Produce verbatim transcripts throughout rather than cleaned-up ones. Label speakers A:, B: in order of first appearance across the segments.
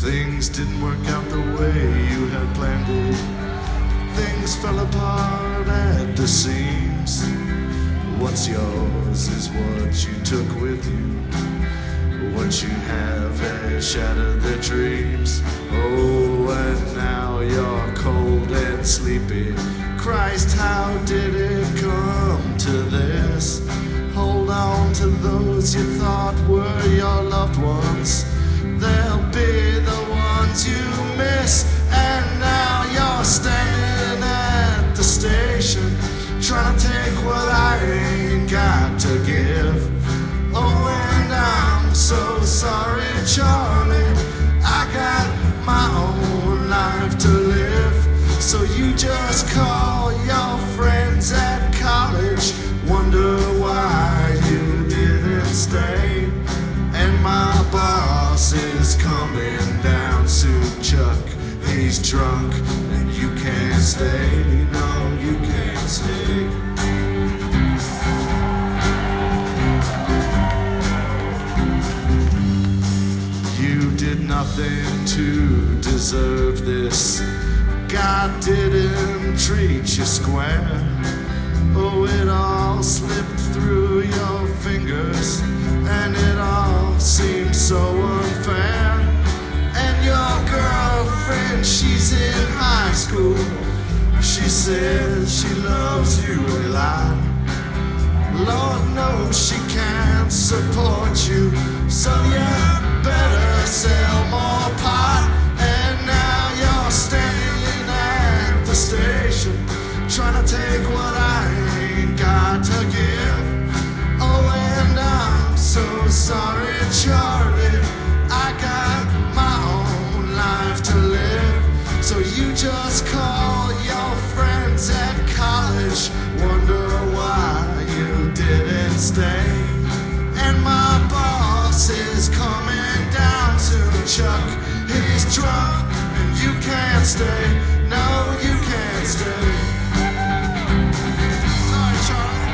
A: Things didn't work out the way you had planned it. Things fell apart at the seams. What's yours is what you took with you. What you have has shattered their dreams. Oh, and now you're cold and sleepy. Christ, how did it come to this? Hold on to those you thought were your loved ones. They'll be the ones you miss. And now you're standing at the station, trying to take what I ain't got to give. Oh, and I'm so sorry, Charlie, I got my own life to live. So you just call your friends at college, wonder why you didn't stay. And my boss is coming down soon, Chuck. He's drunk and you can't stay. No, you can't stay. You did nothing to deserve this. God didn't treat you square. Oh, it all slipped through your fingers, and it all seemed so unfair. And your girlfriend, she's in high school. She says she loves you a lot. Lord knows she can't support you, so you better sell more pot. And now you're standing at the station, trying to take what I ain't got to give. Oh, and I'm so sorry, Charlie, I got my own life to live. So you just call your friends at college, wonder why you didn't stay. And my boss is coming down soon, Chuck. He's drunk and you can't stay. No, you can't stay. Sorry, Charlie.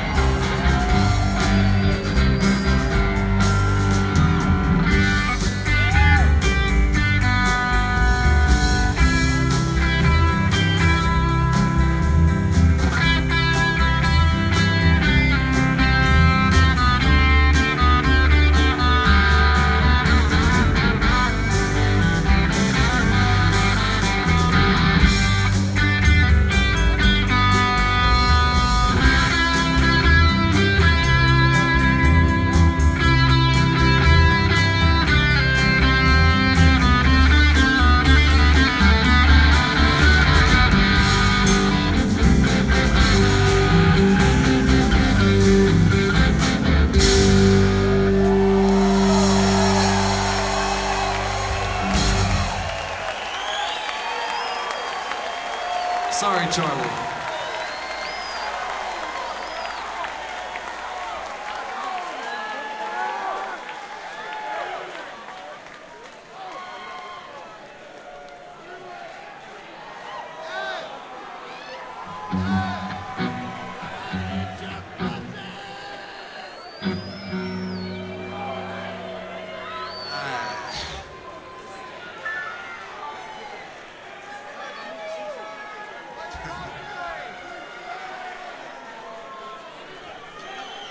A: Sorry, Charlie.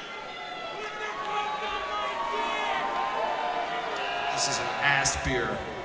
A: This is an ass beer.